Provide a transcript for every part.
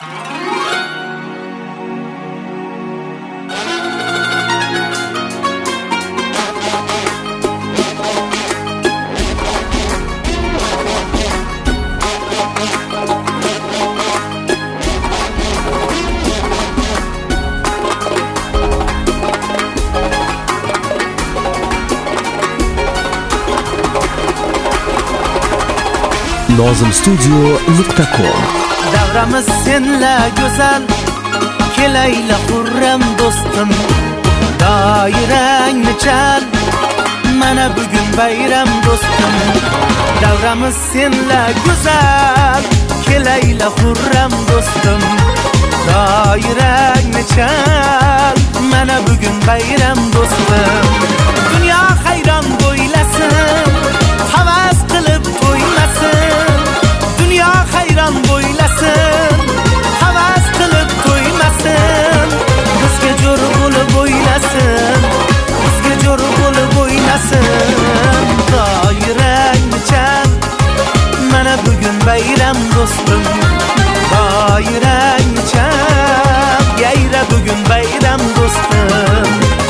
nozimstudio.com. Davramiz senla go'zal, kelayla xurram do'stim. Doirangni chal, mana bugun bayram do'stim. Davramiz senla go'zal, kelayla xurram do'stim. Doirangni chal, mana bugun bayram do'stim. Dunyo hayron bo'ylasin, havas qilib to'ymasin. Dunyo hayron bo'ylasin, havas qilib to'ymasin. Bizga jo'r bo'lib o'ylasin, bizga jo'r bo'lib o'ylasin. Doirangni chal, mana bugun bayram do'stim. Doirangni chal, yayra bugun bayram do'stim.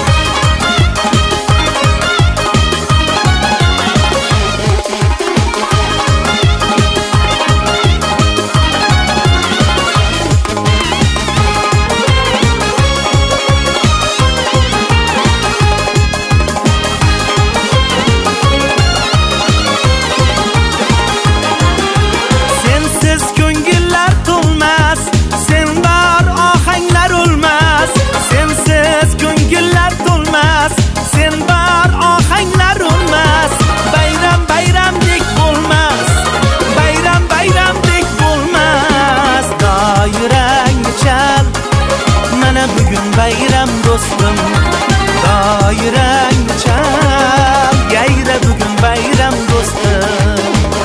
Bayram do'stim, doirangni chal, yayra bugun bayram do'stim.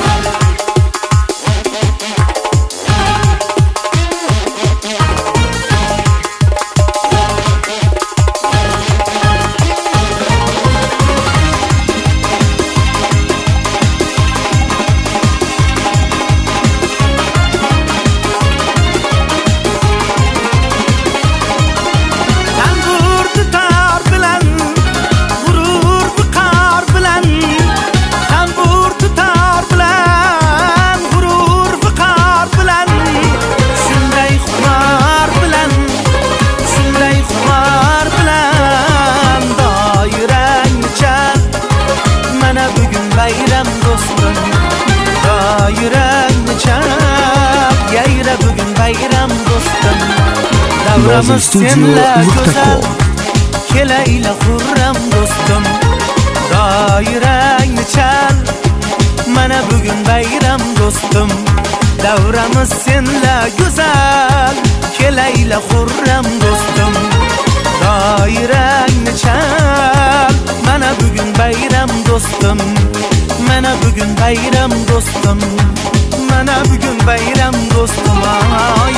Bayram do'stim, doirangni chal, yayra bugun bayram do'stim. Davramiz senla go'zal, kelayla xurram do'stim. Doirangni chal, mana bugun bayram do'stim. Davramiz senla go'zal, kelayla xurram do'stim. Doirangni chal, mana bugun bayram do'stim. Mana bugun bayram do'stim, mana bugun bayram do'stim.